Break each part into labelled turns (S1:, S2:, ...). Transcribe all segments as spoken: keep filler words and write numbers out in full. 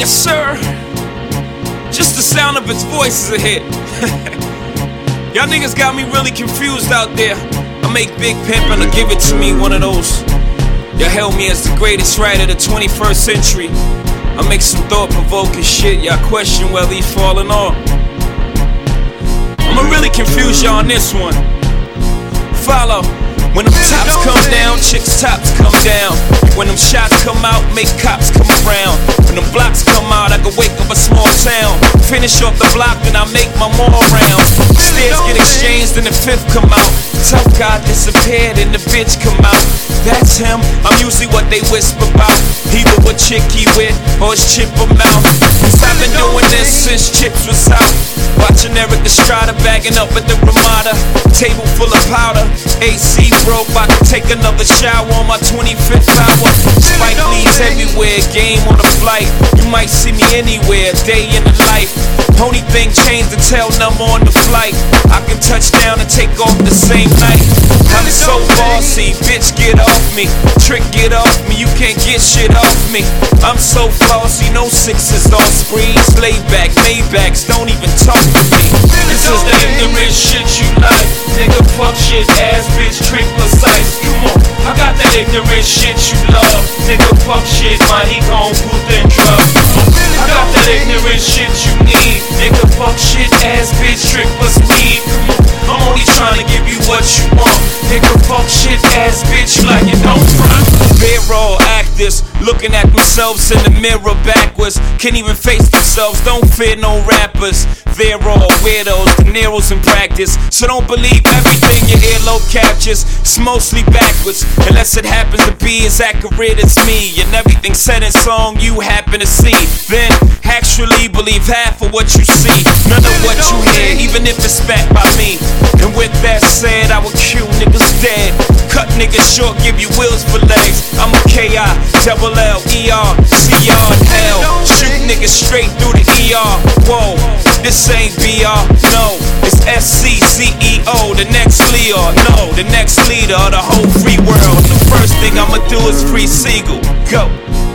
S1: Yes, sir. Just the sound of its voice is a hit. Y'all niggas got me really confused out there. I make Big Pimpin' to give it to me one of those. Y'all held me as the greatest writer of the twenty-first century. I make some thought-provoking shit. Y'all question whether he's falling off. I'ma really confuse y'all on this one. Follow. When them tops come down, chicks' tops come down. When them shots come out, make cops come around. When them blocks come out, I can wake up a small town. Finish off the block, then I make my more rounds. Stairs get exchanged, and the fifth come out. Tough guy disappeared, and the bitch come out. That's him, I'm usually what they whisper about. Either what chick he with, or his chip mouth. Cause I've been doing this since Chips was out. Watching Eric Estrada bagging up at the Ramada. Table full of powder, A C broke, I can take another shower on my twenty-fifth hour. Spike Lee's everywhere, game on the flight. You might see me anywhere, day in the life. Only thing changed the tail number on the flight. I can touch down and take off the same night. I'm so bossy, bitch get off me. Trick get off me, you can't get shit off me. I'm so flossy, no sixes off sprees. Lay back, Maybachs, don't even talk to me. This is the ignorant shit you like. Nigga fuck shit, ass bitch, trick precise. Come on, I got that ignorant shit you love. Nigga fuck shit, man, he gon' put that drug. I got that ignorant shit you need. Nigga fuck shit, ass bitch, trick plus weed. Come on, I'm only trying to give you what you want. Nigga fuck shit, ass bitch, you like it don't front. They're all actors, looking at themselves in the mirror backwards. Can't even face themselves, don't fear no rappers. They're all weirdos, De Niro's in practice. So don't believe everything your earlobe captures. It's mostly backwards, unless it happens to be as accurate as me. And everything said in song you happen to see. Then actually believe half of what you see, none of what you hear, even if it's spat by me. And with that said, I will kill niggas dead. Cut niggas short, give you wheels for legs. I'm a K I, double L, E R, C R in hell. Shoot niggas straight through the E R. Whoa, this ain't B R, no. It's S C C E O, the next leader. No, the next leader of the whole free world. The first thing I'ma do is free Siegel. Go.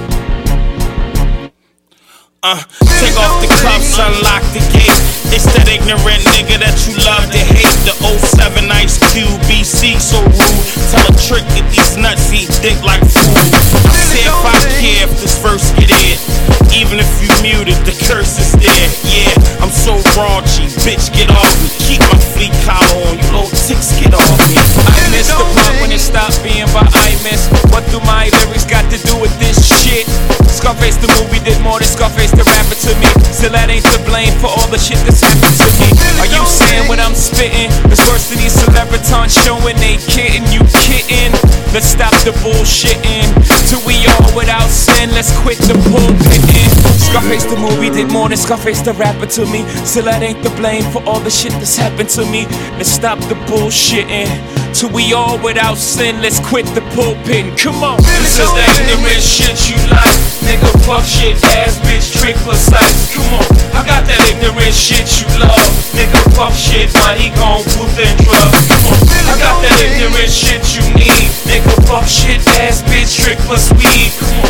S1: Uh, take off the cuffs, unlock the gate. It's that ignorant nigga that you love to hate. The oh seven Ice Cube, B C so rude. Tell a trick that these nuts eat dick like food. I say if I care if this verse get in, even if you muted, the curse is there. Yeah, I'm so raunchy, bitch get off me. Keep my fleet collar on, you little ticks get off me. I miss the part when it stopped being by I miss. What do my lyrics got to do with this shit? Scarface the movie did more than Scarface the rapper to me. Still that ain't the blame for all the shit that's happened to me. Are you saying what I'm spitting is worse than these celebritons showing they kidding? You kidding? Let's stop the bullshitting. Till we all without sin, let's quit the pulpitting. Scarface the movie did more than Scarface the rapper to me. Still that ain't the blame for all the shit that's happened to me. Let's stop the bullshitting. Till we all without sin, let's quit the pulpitting. Come on. This is that ignorant shit you like. Nigga fuck shit, ass bitch, trick precise. Come on, I got that ignorant shit you love. Nigga fuck shit, man, he gon' put that drug. Come on, I got that ignorant shit you need. Nigga fuck shit, ass bitch, trick plus weed. Come on.